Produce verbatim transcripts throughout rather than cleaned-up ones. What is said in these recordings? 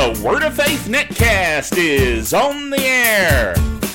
The Word of Faith Netcast is on the air.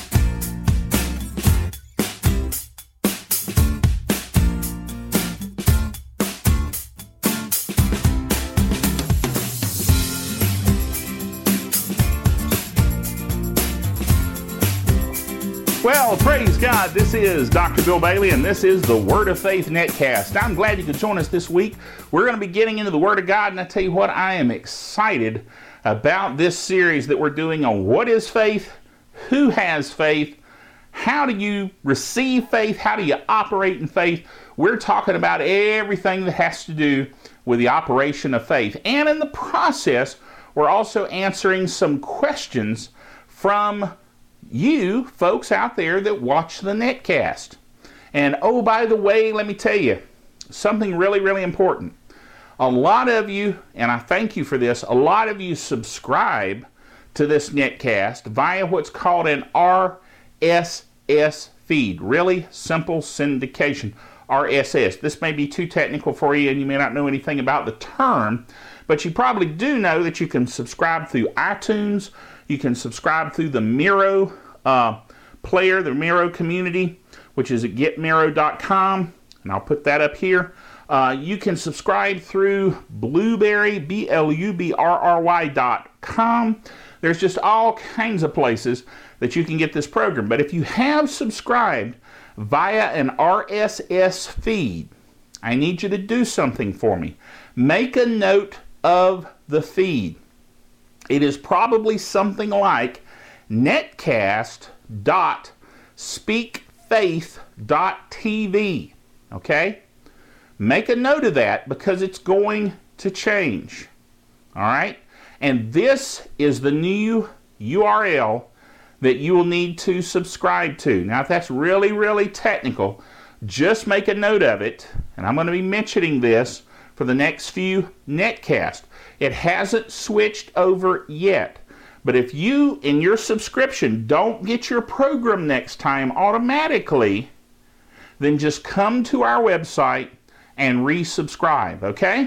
Well, praise God, this is Doctor Bill Bailey, and this is the Word of Faith Netcast. I'm glad you could join us this week. We're going to be getting into the Word of God, and I tell you what, I am excited about this series that we're doing on what is faith, who has faith, how do you receive faith, how do you operate in faith. We're talking about everything that has to do with the operation of faith. And in the process, we're also answering some questions from you folks out there that watch the netcast. And oh, by the way, let me tell you something really, really important. A lot of you, and I thank you for this, a lot of you subscribe to this netcast via what's called an R S S feed, really simple syndication, R S S. This may be too technical for you and you may not know anything about the term, but you probably do know that you can subscribe through iTunes. You can subscribe through the Miro uh, player, the Miro community, which is at get miro dot com, and I'll put that up here. Uh, you can subscribe through Blubrry, B L U B R R Y dot com. There's just all kinds of places that you can get this program. But if you have subscribed via an R S S feed, I need you to do something for me. Make a note of the feed. It is probably something like netcast dot speak faith dot t v. Okay? Make a note of that because it's going to change. All right? And this is the new U R L that you will need to subscribe to. Now, if that's really, really technical, just make a note of it. And I'm going to be mentioning this for the next few netcasts. It hasn't switched over yet. But if you, in your subscription, don't get your program next time automatically, then just come to our website and resubscribe, okay?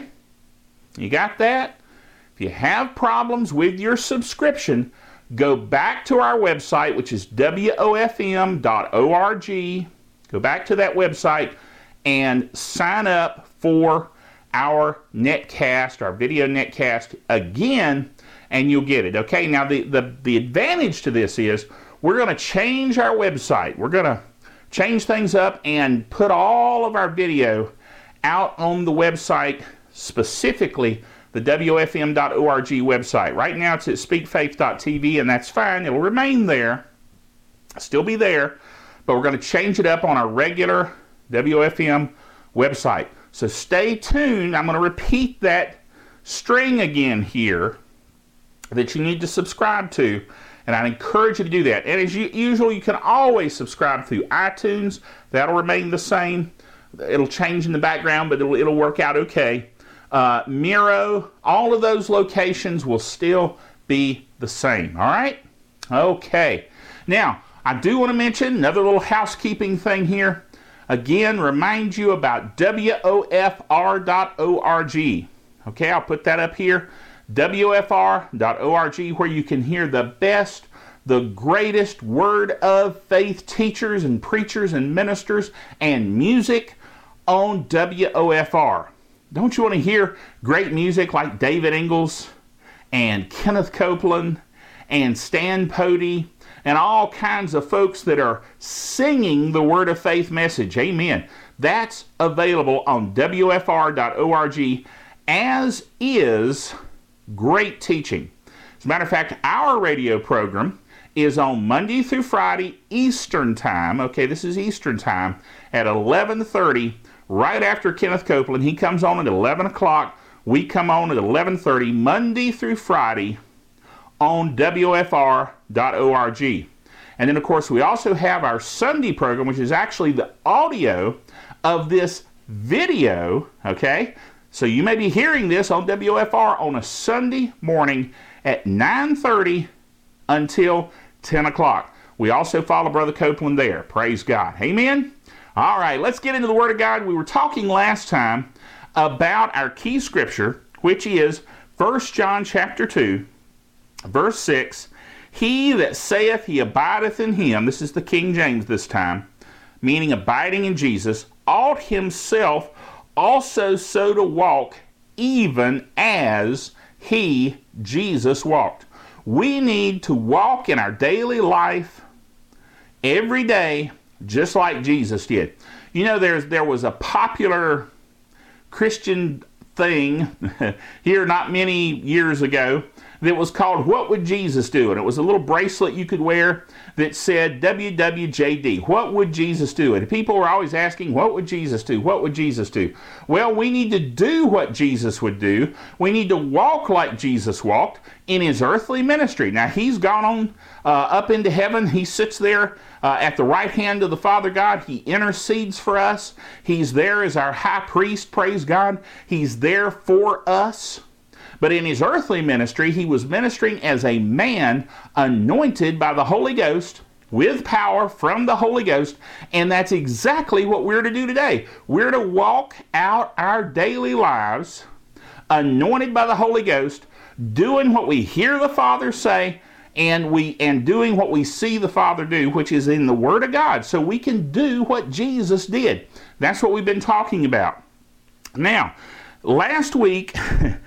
You got that? If you have problems with your subscription, go back to our website, which is W O F M dot org. Go back to that website and sign up for our netcast, our video netcast again, and you'll get it. Okay, now the, the, the advantage to this is we're going to change our website. We're going to change things up and put all of our video out on the website, specifically the W O F M dot org website. Right now it's at speak faith dot t v, and that's fine. It'll remain there, still be there, but we're going to change it up on our regular W O F M website. So stay tuned. I'm going to repeat that string again here that you need to subscribe to, and I encourage you to do that. And as usual, you can always subscribe through iTunes. That'll remain the same. It'll change in the background, but it'll, it'll work out okay. Uh, Miro, all of those locations will still be the same. All right? Okay. Now, I do want to mention another little housekeeping thing here. Again, remind you about W O F R dot org. Okay, I'll put that up here. W O F R dot org, where you can hear the best, the greatest word of faith teachers and preachers and ministers and music on W O F R. Don't you want to hear great music like David Ingalls and Kenneth Copeland and Stan Pody and all kinds of folks that are singing the Word of Faith message? Amen. That's available on W O F R dot org, as is great teaching. As a matter of fact, our radio program is on Monday through Friday Eastern Time. Okay, this is Eastern Time at eleven thirty, right after Kenneth Copeland. He comes on at eleven o'clock. We come on at eleven thirty, Monday through Friday on W O F R dot org. And then, of course, we also have our Sunday program, which is actually the audio of this video, okay? So you may be hearing this on W O F R on a Sunday morning at nine thirty until ten o'clock. We also follow Brother Copeland there. Praise God. Amen? All right, let's get into the Word of God. We were talking last time about our key scripture, which is First John chapter two, Verse six, he that saith he abideth in him, this is the King James this time, meaning abiding in Jesus, ought himself also so to walk, even as he, Jesus, walked. We need to walk in our daily life every day just like Jesus did. You know, there's there was a popular Christian thing here not many years ago that was called What Would Jesus Do? And it was a little bracelet you could wear that said W W J D. What would Jesus do? And people were always asking, what would Jesus do? What would Jesus do? Well, we need to do what Jesus would do. We need to walk like Jesus walked in his earthly ministry. Now, he's gone on uh, up into heaven. He sits there uh, at the right hand of the Father God. He intercedes for us. He's there as our high priest, praise God. He's there for us. But in his earthly ministry, he was ministering as a man anointed by the Holy Ghost with power from the Holy Ghost. And that's exactly what we're to do today. We're to walk out our daily lives anointed by the Holy Ghost, doing what we hear the Father say, and we and doing what we see the Father do, which is in the Word of God, so we can do what Jesus did. That's what we've been talking about. Now, last week,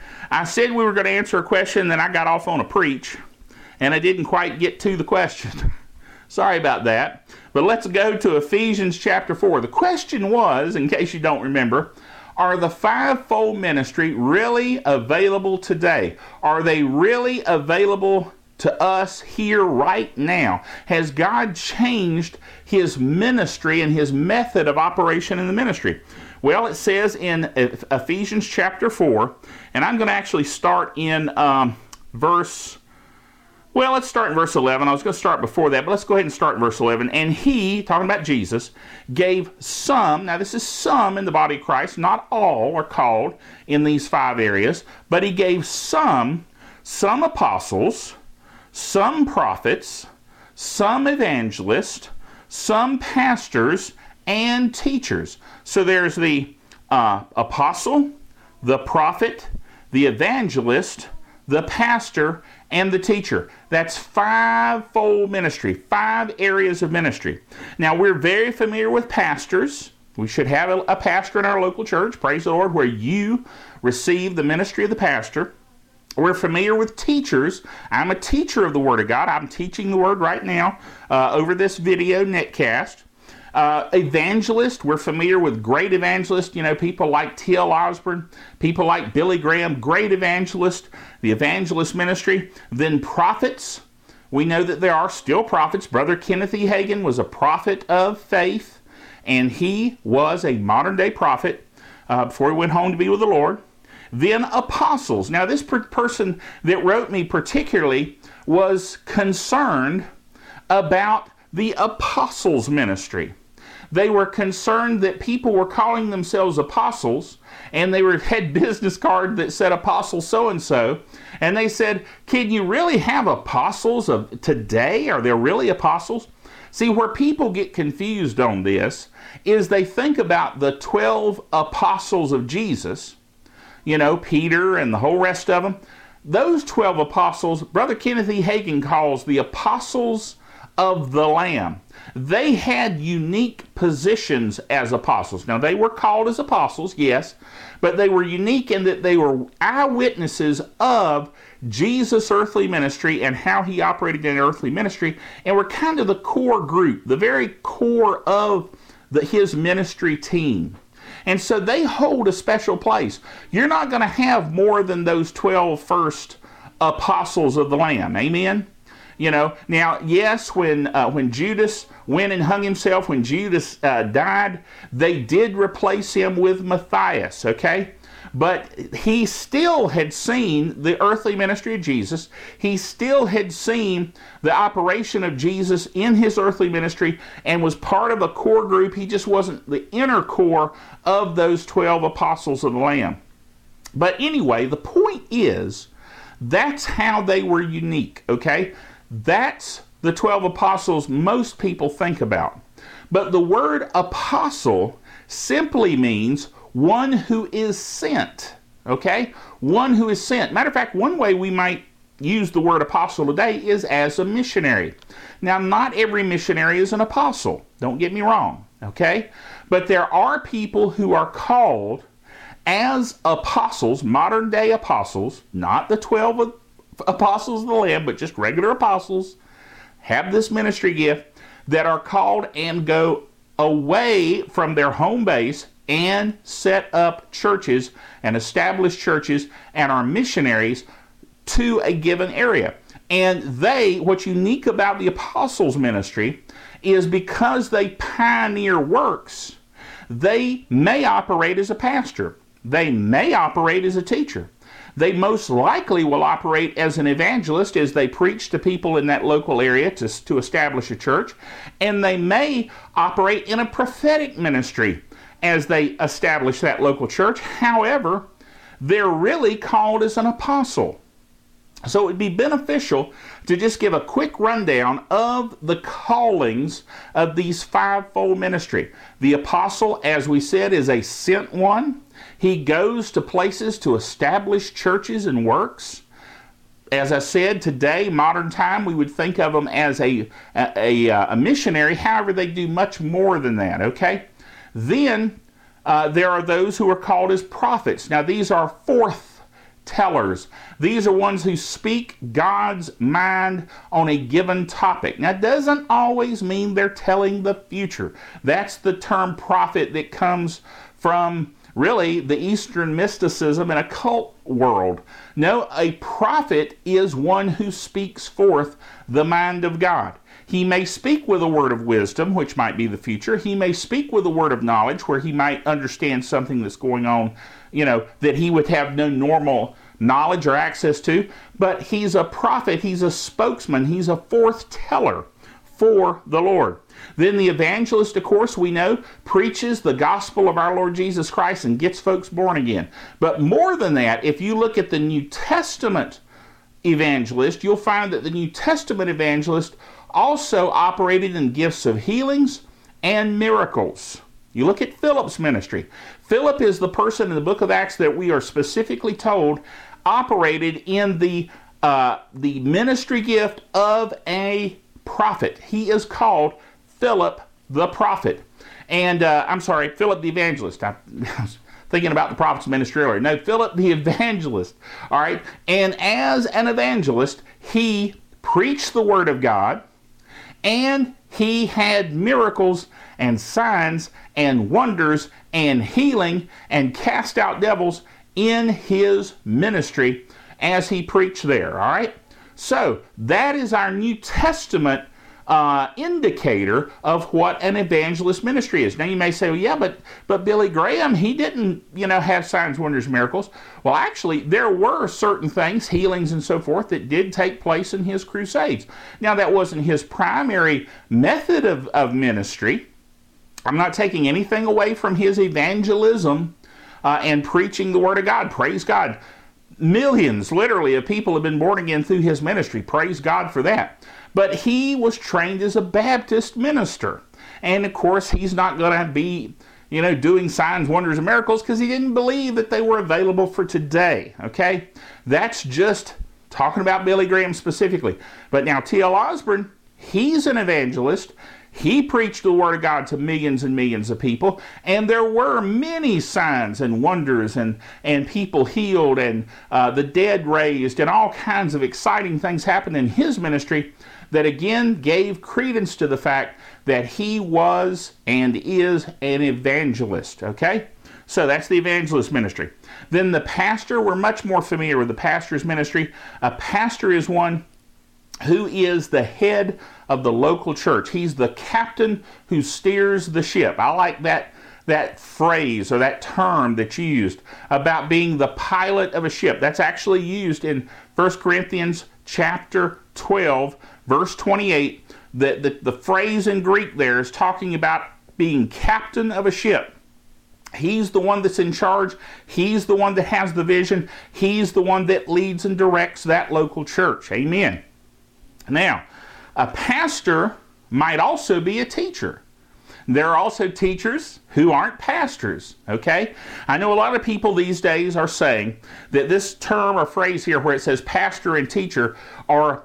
I said we were going to answer a question, then I got off on a preach, and I didn't quite get to the question. Sorry about that. But let's go to Ephesians chapter four. The question was, in case you don't remember, are the fivefold ministry really available today? Are they really available to us here right now? Has God changed his ministry and his method of operation in the ministry? Well, it says in Ephesians chapter four, and I'm going to actually start in um, verse, well, let's start in verse eleven. I was going to start before that, but let's go ahead and start in verse eleven. And he, talking about Jesus, gave some, now this is some in the body of Christ, not all are called in these five areas, but he gave some, some apostles, some prophets, some evangelists, some pastors, and teachers. So there's the uh, apostle, the prophet, the evangelist, the pastor, and the teacher. That's five-fold ministry, five areas of ministry. Now, we're very familiar with pastors. We should have a, a pastor in our local church, praise the Lord, where you receive the ministry of the pastor. We're familiar with teachers. I'm a teacher of the Word of God. I'm teaching the Word right now uh, over this video netcast. Uh, evangelist, we're familiar with great evangelists, you know, people like T L Osborne, people like Billy Graham, great evangelist, the evangelist ministry. Then prophets, we know that there are still prophets. Brother Kenneth E. Hagin was a prophet of faith, and he was a modern day prophet uh, before he went home to be with the Lord. Then apostles. Now, this per- person that wrote me particularly was concerned about the apostles' ministry. They were concerned that people were calling themselves apostles, and they were had business card that said apostle so-and-so, and they said, can you really have apostles of today? Are there really apostles? See, where people get confused on this is they think about the twelve apostles of Jesus, you know, Peter and the whole rest of them. Those twelve apostles, Brother Kenneth E. Hagin calls the apostles of the Lamb. They had unique positions as apostles. Now, they were called as apostles, yes, but they were unique in that they were eyewitnesses of Jesus' earthly ministry and how he operated in earthly ministry, and were kind of the core group, the very core of the, his ministry team. And so they hold a special place. You're not going to have more than those twelve first apostles of the Lamb. Amen? You know, now, yes, when uh, when Judas went and hung himself, when Judas uh, died, they did replace him with Matthias, okay? But he still had seen the earthly ministry of Jesus. He still had seen the operation of Jesus in his earthly ministry and was part of a core group. He just wasn't the inner core of those twelve apostles of the Lamb. But anyway, the point is, that's how they were unique, okay? That's the twelve apostles most people think about. But the word apostle simply means one who is sent, okay? One who is sent. Matter of fact, one way we might use the word apostle today is as a missionary. Now, not every missionary is an apostle. Don't get me wrong, okay? But there are people who are called as apostles, modern day apostles, not the twelve apostles of the Lamb, but just regular apostles, have this ministry gift, that are called and go away from their home base and set up churches and establish churches and are missionaries to a given area. And they, what's unique about the apostles' ministry is because they pioneer works, they may operate as a pastor. They may operate as a teacher. They most likely will operate as an evangelist as they preach to people in that local area to, to establish a church. And they may operate in a prophetic ministry as they establish that local church. However, they're really called as an apostle. So it would be beneficial to just give a quick rundown of the callings of these fivefold ministry. The apostle, as we said, is a sent one. He goes to places to establish churches and works. As I said, today, modern time, we would think of them as a, a, a, a missionary. However, they do much more than that, okay? Then uh, there are those who are called as prophets. Now, these are fourth tellers. These are ones who speak God's mind on a given topic. Now, it doesn't always mean they're telling the future. That's the term prophet that comes from really the Eastern mysticism and occult world. No, a prophet is one who speaks forth the mind of God. He may speak with a word of wisdom, which might be the future. He may speak with a word of knowledge, where he might understand something that's going on, you know, that he would have no normal knowledge or access to. But he's a prophet, he's a spokesman, he's a foreteller for the Lord. Then the evangelist, of course, we know, preaches the gospel of our Lord Jesus Christ and gets folks born again. But more than that, if you look at the New Testament evangelist, you'll find that the New Testament evangelist also operated in gifts of healings and miracles. You look at Philip's ministry. Philip is the person in the book of Acts that we are specifically told operated in the, uh, the ministry gift of a prophet. He is called Philip the prophet. And uh, I'm sorry, Philip the evangelist. I, I was thinking about the prophet's ministry earlier. No, Philip the evangelist. All right. And as an evangelist, he preached the word of God, and he had miracles and signs and wonders and healing and cast out devils in his ministry as he preached there. All right. So that is our New Testament Uh, indicator of what an evangelist ministry is. Now you may say, well, yeah, but but Billy Graham, he didn't, you know, have signs, wonders, miracles. Well, actually, there were certain things, healings and so forth, that did take place in his crusades. Now, that wasn't his primary method of, of ministry. I'm not taking anything away from his evangelism uh, and preaching the Word of God. Praise God. Millions, literally, of people have been born again through his ministry. Praise God for that. But he was trained as a Baptist minister. And, of course, he's not going to be, you know, doing signs, wonders, and miracles because he didn't believe that they were available for today, okay? That's just talking about Billy Graham specifically. But now T L Osborn, he's an evangelist. He preached the Word of God to millions and millions of people, and there were many signs and wonders and, and people healed and uh, the dead raised and all kinds of exciting things happened in his ministry that again gave credence to the fact that he was and is an evangelist, okay? So that's the evangelist ministry. Then the pastor, we're much more familiar with the pastor's ministry. A pastor is one who is the head of the local church. He's the captain who steers the ship. I like that, that phrase or that term that's used about being the pilot of a ship. That's actually used in First Corinthians chapter twelve, verse twenty-eight. The, the, the phrase in Greek there is talking about being captain of a ship. He's the one that's in charge. He's the one that has the vision. He's the one that leads and directs that local church. Amen. Now, a pastor might also be a teacher. There are also teachers who aren't pastors, okay? I know a lot of people these days are saying that this term or phrase here where it says pastor and teacher are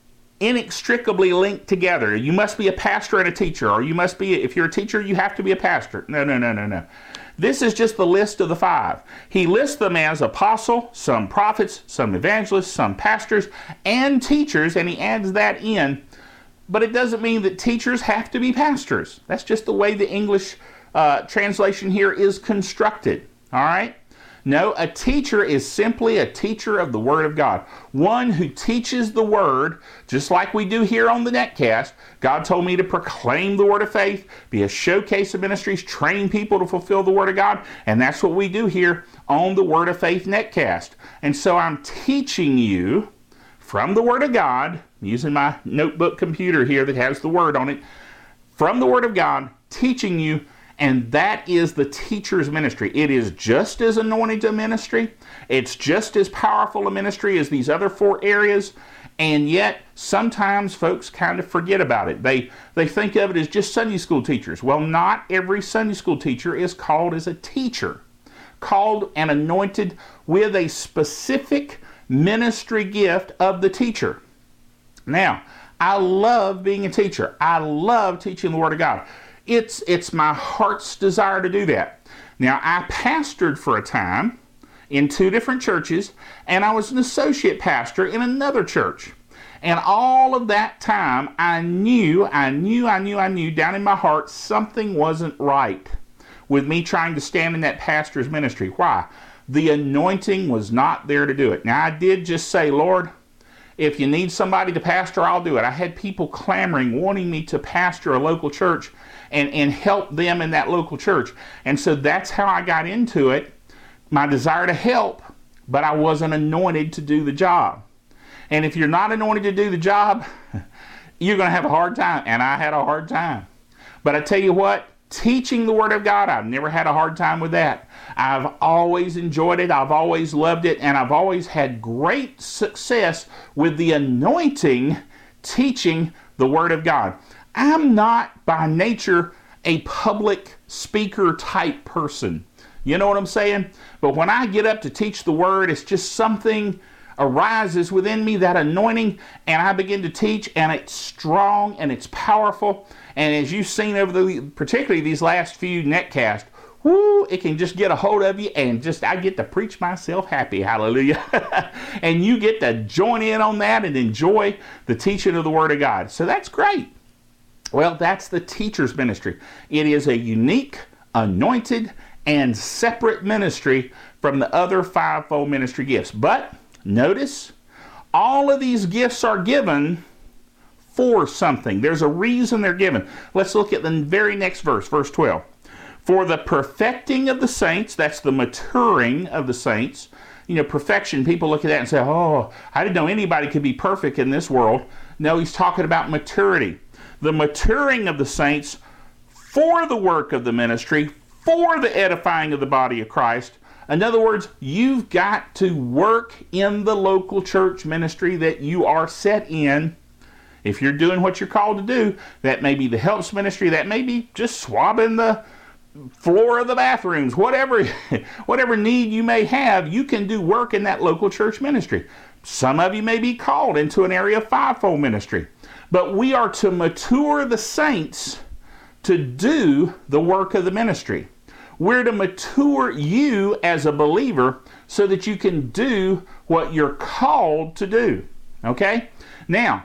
inextricably linked together. You must be a pastor and a teacher, or you must be, if you're a teacher, you have to be a pastor. No, no, no, no, no. This is just the list of the five. He lists them as apostle, some prophets, some evangelists, some pastors, and teachers, and he adds that in. But it doesn't mean that teachers have to be pastors. That's just the way the English uh, translation here is constructed. All right? No, a teacher is simply a teacher of the Word of God. One who teaches the Word, just like we do here on the Netcast. God told me to proclaim the Word of faith, be a showcase of ministries, train people to fulfill the Word of God, and that's what we do here on the Word of Faith Netcast. And so I'm teaching you from the Word of God, using my notebook computer here that has the Word on it, from the Word of God, teaching you. And that is the teacher's ministry. It is just as anointed a ministry. It's just as powerful a ministry as these other four areas. And yet, sometimes folks kind of forget about it. They, they think of it as just Sunday school teachers. Well, not every Sunday school teacher is called as a teacher. Called and anointed with a specific ministry gift of the teacher. Now, I love being a teacher. I love teaching the Word of God. It's, it's my heart's desire to do that. Now, I pastored for a time in two different churches, and I was an associate pastor in another church. And all of that time, I knew, I knew, I knew, I knew down in my heart something wasn't right with me trying to stand in that pastor's ministry. Why? The anointing was not there to do it. Now, I did just say, Lord, if you need somebody to pastor, I'll do it. I had people clamoring, wanting me to pastor a local church and, and help them in that local church. And so that's how I got into it, my desire to help, but I wasn't anointed to do the job. And if you're not anointed to do the job, you're going to have a hard time. And I had a hard time. But I tell you what, teaching the Word of God, I've never had a hard time with that. I've always enjoyed it. I've always loved it. And I've always had great success with the anointing teaching the Word of God. I'm not by nature a public speaker type person. You know what I'm saying? But when I get up to teach the Word, it's just something arises within me, that anointing, and I begin to teach, and it's strong and it's powerful. And as you've seen over the, particularly these last few netcasts, whoo, it can just get a hold of you, and just I get to preach myself happy, hallelujah. And you get to join in on that and enjoy the teaching of the Word of God. So that's great. Well, that's the teacher's ministry. It is a unique, anointed, and separate ministry from the other fivefold ministry gifts. But notice, all of these gifts are given for something. There's a reason they're given. Let's look at the very next verse, verse twelve. For the perfecting of the saints, that's the maturing of the saints. You know, perfection, people look at that and say, oh, I didn't know anybody could be perfect in this world. No, he's talking about maturity. The maturing of the saints for the work of the ministry, for the edifying of the body of Christ. In other words, you've got to work in the local church ministry that you are set in. If you're doing what you're called to do, that may be the helps ministry, that may be just swabbing the floor of the bathrooms, whatever, whatever need you may have, you can do work in that local church ministry. Some of you may be called into an area of fivefold ministry. But we are to mature the saints to do the work of the ministry. We're to mature you as a believer so that you can do what you're called to do. Okay? Now,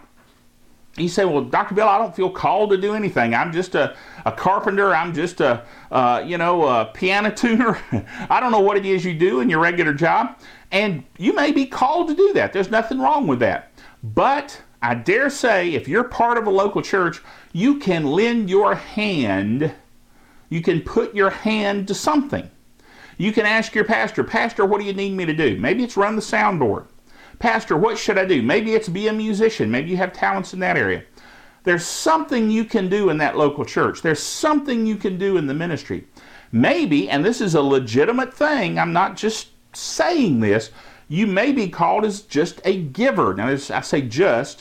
you say, well, Doctor Bill, I don't feel called to do anything. I'm just a, a carpenter. I'm just a, uh, you know, a piano tuner. I don't know what it is you do in your regular job. And you may be called to do that. There's nothing wrong with that. But I dare say, if you're part of a local church, you can lend your hand. You can put your hand to something. You can ask your pastor, Pastor, what do you need me to do? Maybe it's run the soundboard. Pastor, what should I do? Maybe it's be a musician. Maybe you have talents in that area. There's something you can do in that local church. There's something you can do in the ministry. Maybe, and this is a legitimate thing, I'm not just saying this, you may be called as just a giver. Now, I say just,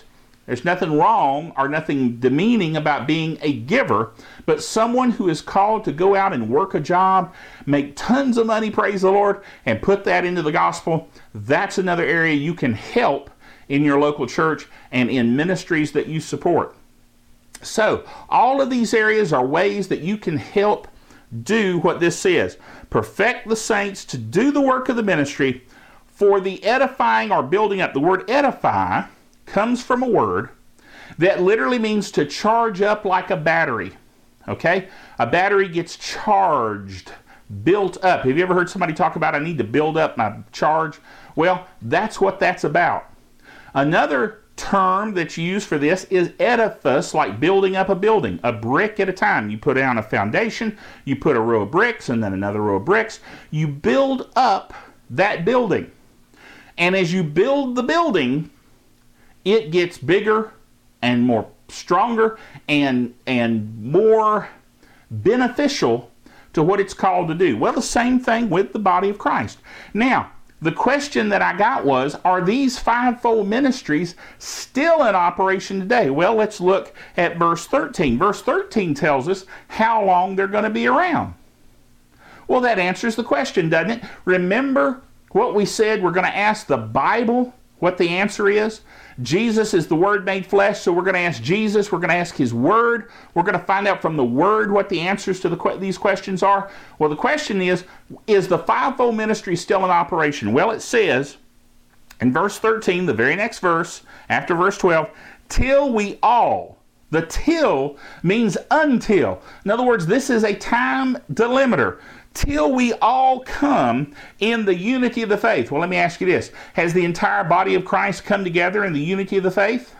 There's nothing wrong or nothing demeaning about being a giver, but someone who is called to go out and work a job, make tons of money, praise the Lord, and put that into the gospel, that's another area you can help in your local church and in ministries that you support. So, all of these areas are ways that you can help do what this says. Perfect the saints to do the work of the ministry for the edifying or building up. The word edify comes from a word that literally means to charge up like a battery. Okay? A battery gets charged, built up. Have you ever heard somebody talk about, I need to build up my charge? Well, that's what that's about. Another term that's used for this is edifice, like building up a building, a brick at a time. You put down a foundation, you put a row of bricks, and then another row of bricks. You build up that building. And as you build the building, it gets bigger and more stronger and, and more beneficial to what it's called to do. Well, the same thing with the body of Christ. Now, the question that I got was, are these fivefold ministries still in operation today? Well, let's look at verse thirteen. Verse thirteen tells us how long they're going to be around. Well, that answers the question, doesn't it? Remember what we said? We're going to ask the Bible what the answer is. Jesus is the Word made flesh, so we're going to ask Jesus. We're going to ask His Word. We're going to find out from the Word what the answers to the, these questions are. Well, the question is, is the fivefold ministry still in operation? Well, it says in verse thirteen, the very next verse, after verse twelve, till we all. The till means until. In other words, this is a time delimiter. Till we all come in the unity of the faith. Well, let me ask you this. Has the entire body of Christ come together in the unity of the faith?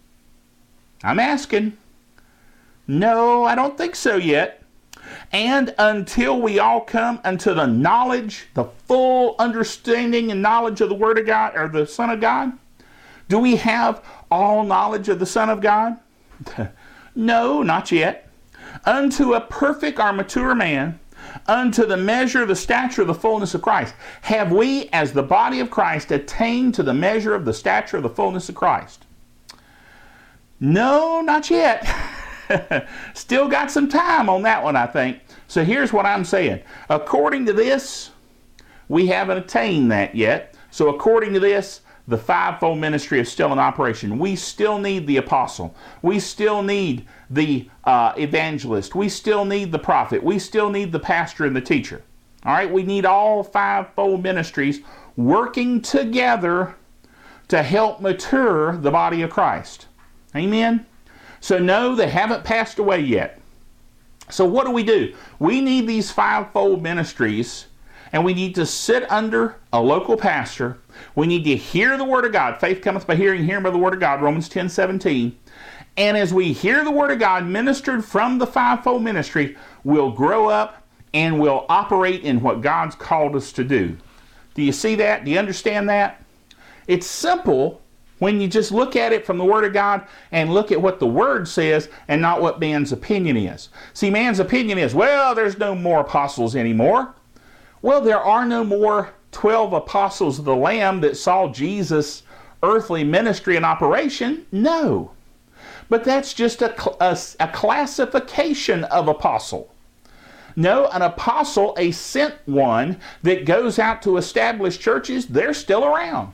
I'm asking. No, I don't think so yet. And until we all come unto the knowledge, the full understanding and knowledge of the Word of God, or the Son of God? Do we have all knowledge of the Son of God? No, not yet. Unto a perfect or mature man, unto the measure of the stature of the fullness of Christ. Have we, as the body of Christ, attained to the measure of the stature of the fullness of Christ? No, not yet. Still got some time on that one, I think. So here's what I'm saying. According to this, we haven't attained that yet. So according to this, the fivefold ministry is still in operation. We still need the apostle. We still need the uh, evangelist. We still need the prophet. We still need the pastor and the teacher. All right, we need all fivefold ministries working together to help mature the body of Christ. Amen? So no, they haven't passed away yet. So what do we do? We need these fivefold ministries, and we need to sit under a local pastor. We need to hear the Word of God. Faith cometh by hearing, hearing by the Word of God, Romans ten seventeen. And as we hear the Word of God ministered from the fivefold ministry, we'll grow up and we'll operate in what God's called us to do. Do you see that? Do you understand that? It's simple when you just look at it from the Word of God and look at what the Word says and not what man's opinion is. See, man's opinion is, well, there's no more apostles anymore. Well, there are no more twelve apostles of the Lamb that saw Jesus' earthly ministry in operation. No. But that's just a, a, a classification of apostle. No, an apostle, a sent one that goes out to establish churches, they're still around.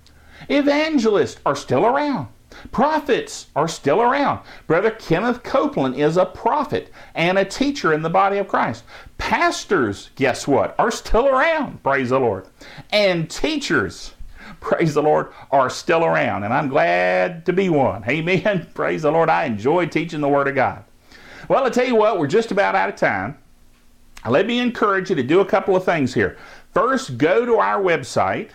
Evangelists are still around. Prophets are still around. Brother Kenneth Copeland is a prophet and a teacher in the body of Christ. Pastors, guess what, are still around, praise the Lord. And teachers, praise the Lord, are still around. And I'm glad to be one. Amen. Praise the Lord. I enjoy teaching the Word of God. Well, I tell you what, we're just about out of time. Let me encourage you to do a couple of things here. First, go to our website,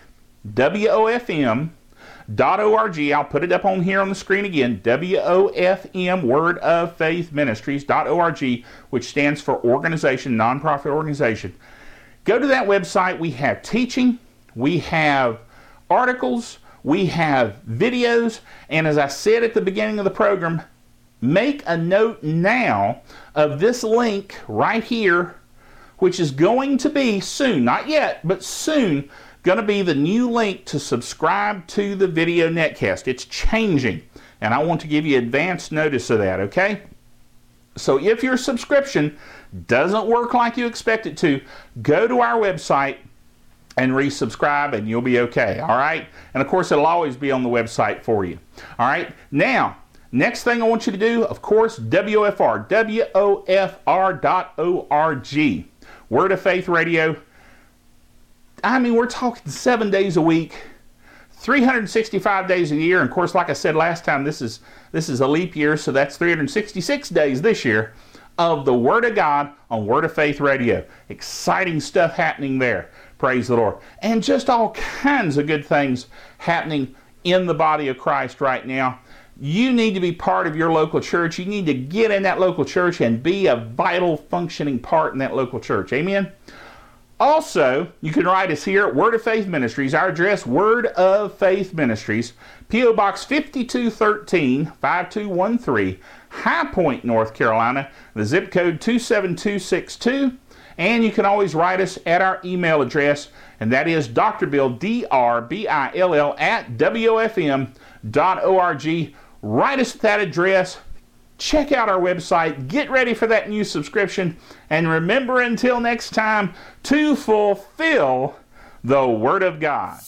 W O F M dot org. I'll put it up on here on the screen again, W O F M, Word of Faith Ministries dot org, which stands for organization, nonprofit organization. Go to that website. We have teaching, we have articles, we have videos, and as I said at the beginning of the program, make a note now of this link right here, which is going to be soon, not yet, but soon, going to be the new link to subscribe to the video netcast. It's changing, and I want to give you advance notice of that, okay? So if your subscription doesn't work like you expect it to, go to our website and resubscribe, and you'll be okay, all right? And of course, it'll always be on the website for you, all right? Now, next thing I want you to do, of course, W F R, W O F R dot org, Word of Faith Radio. I mean, we're talking seven days a week, three hundred sixty-five days a year. And of course, like I said last time, this is this is a leap year, so that's three hundred sixty-six days this year of the Word of God on Word of Faith Radio. Exciting stuff happening there. Praise the Lord. And just all kinds of good things happening in the body of Christ right now. You need to be part of your local church. You need to get in that local church and be a vital, functioning part in that local church. Amen? Also, you can write us here at Word of Faith Ministries. Our address, Word of Faith Ministries, P O Box fifty-two thirteen, five two one three, High Point, North Carolina, the zip code two seven two six two. And you can always write us at our email address, and that is Doctor Bill, D R B I L L, at W O F M dot org. Write us at that address. Check out our website, get ready for that new subscription, and remember until next time to fulfill the Word of God.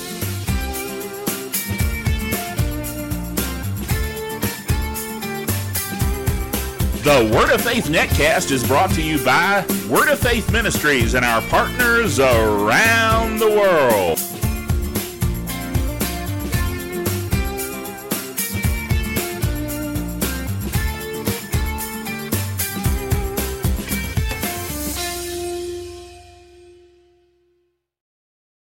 The Word of Faith Netcast is brought to you by Word of Faith Ministries and our partners around the world.